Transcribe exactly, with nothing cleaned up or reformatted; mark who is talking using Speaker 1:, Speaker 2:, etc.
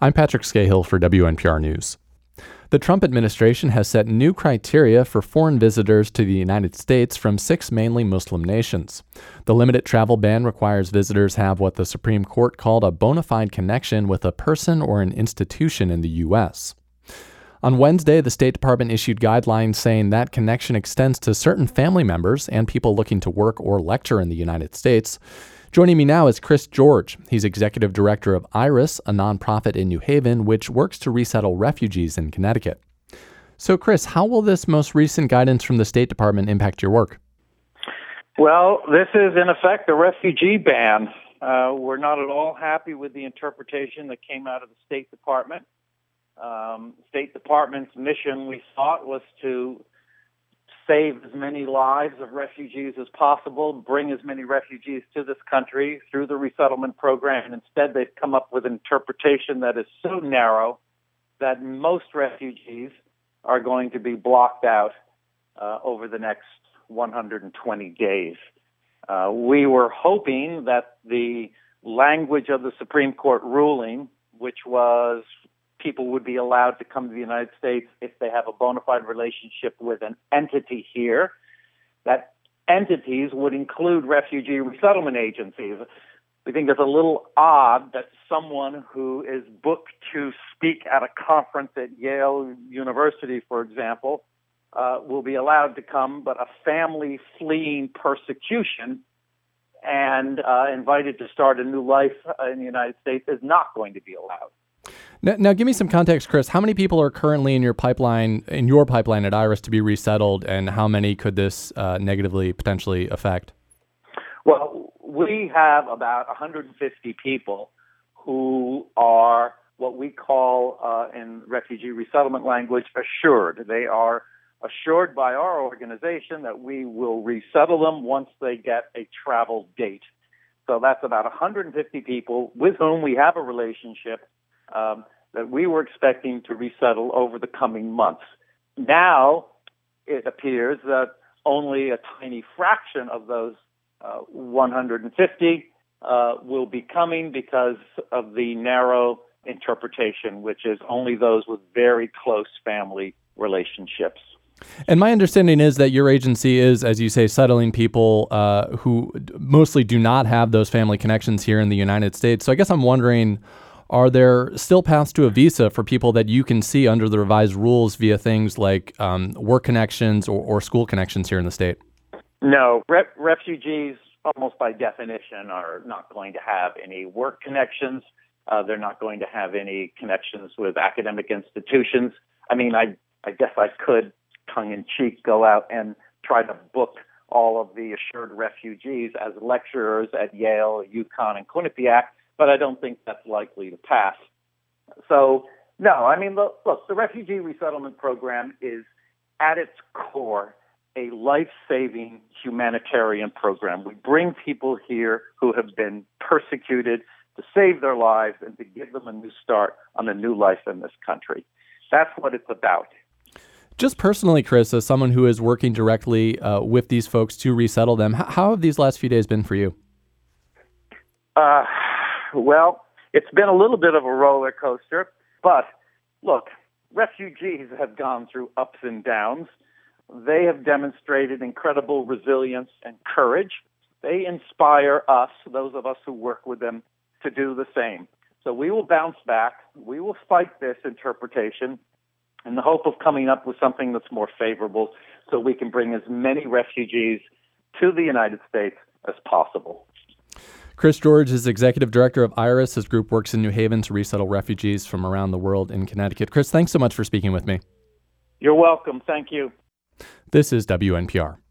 Speaker 1: I'm Patrick Scahill for W N P R News. The Trump administration has set new criteria for foreign visitors to the United States from six mainly Muslim nations. The limited travel ban requires visitors have what the Supreme Court called a bona fide connection with a person or an institution in the U S. On Wednesday, the State Department issued guidelines saying that connection extends to certain family members and people looking to work or lecture in the United States. Joining me now is Chris George. He's executive director of IRIS, a nonprofit in New Haven, which works to resettle refugees in Connecticut. So, Chris, how will this most recent guidance from the State Department impact your work?
Speaker 2: Well, this is, in effect, a refugee ban. Uh, we're not at all happy with the interpretation that came out of the State Department. Um, State Department's mission, we thought, was to save as many lives of refugees as possible, bring as many refugees to this country through the resettlement program. And instead, they've come up with an interpretation that is so narrow that most refugees are going to be blocked out uh, over the next one hundred twenty days. Uh, we were hoping that the language of the Supreme Court ruling, which was people would be allowed to come to the United States if they have a bona fide relationship with an entity here, that entities would include refugee resettlement agencies. We think it's a little odd that someone who is booked to speak at a conference at Yale University, for example, uh, will be allowed to come, but a family fleeing persecution and uh, invited to start a new life in the United States is not going to be allowed.
Speaker 1: Now, now, give me some context, Chris. How many people are currently in your pipeline, in your pipeline at IRIS to be resettled, and how many could this uh, negatively potentially affect?
Speaker 2: Well, we have about one hundred fifty people who are what we call, uh, in refugee resettlement language, assured. They are assured by our organization that we will resettle them once they get a travel date. So that's about one hundred fifty people with whom we have a relationship Um, that we were expecting to resettle over the coming months. Now, it appears that only a tiny fraction of those uh, one hundred fifty uh, will be coming because of the narrow interpretation, which is only those with very close family relationships.
Speaker 1: And my understanding is that your agency is, as you say, settling people uh, who mostly do not have those family connections here in the United States. So I guess I'm wondering, are there still paths to a visa for people that you can see under the revised rules via things like um, work connections or, or school connections here in the state?
Speaker 2: No. Re- refugees, almost by definition, are not going to have any work connections. Uh, they're not going to have any connections with academic institutions. I mean, I, I guess I could, tongue-in-cheek, go out and try to book all of the assured refugees as lecturers at Yale, UConn, and Quinnipiac, but I don't think that's likely to pass. So, no, I mean, look, look, the refugee resettlement program is, at its core, a life-saving humanitarian program. We bring people here who have been persecuted to save their lives and to give them a new start on a new life in this country. That's what it's about.
Speaker 1: Just personally, Chris, as someone who is working directly uh, with these folks to resettle them, how, how have these last few days been for you?
Speaker 2: Uh, Well, it's been a little bit of a roller coaster, but look, refugees have gone through ups and downs. They have demonstrated incredible resilience and courage. They inspire us, those of us who work with them, to do the same. So we will bounce back. We will fight this interpretation in the hope of coming up with something that's more favorable so we can bring as many refugees to the United States as possible.
Speaker 1: Chris George is executive director of IRIS. His group works in New Haven to resettle refugees from around the world in Connecticut. Chris, thanks so much for speaking with me.
Speaker 2: You're welcome. Thank you.
Speaker 1: This is W N P R.